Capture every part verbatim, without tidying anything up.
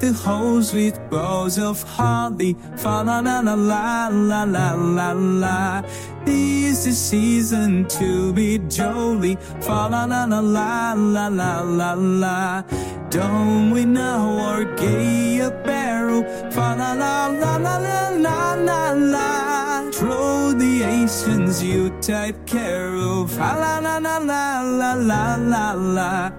the halls with boughs of holly. Fa la la la la la la la la. This is season to be jolly. Fa la la la la la la la la. Don't we know our gay apparel? Fa la la la la la la la la. Throw the Asians Yuletide carol. Fa la la la la la la la la.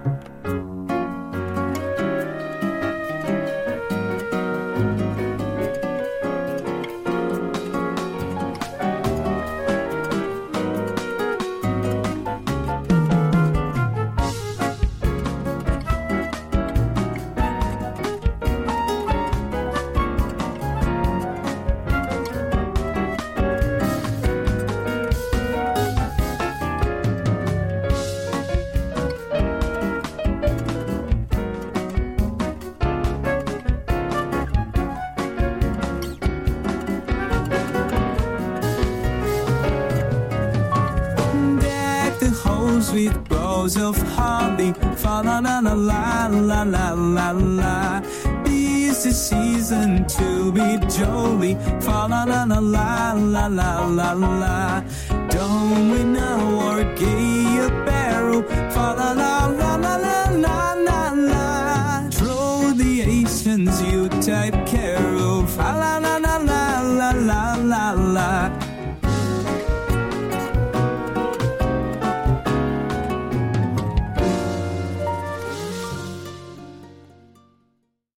With boughs of holly, fa la la la la la la la la. This is season to be jolly, fa la la la la la la la la. Don't we know our gay apparel? Fa la la la la la la la la. Throw the Asians Yuletide carol, fa la la la la la la la la.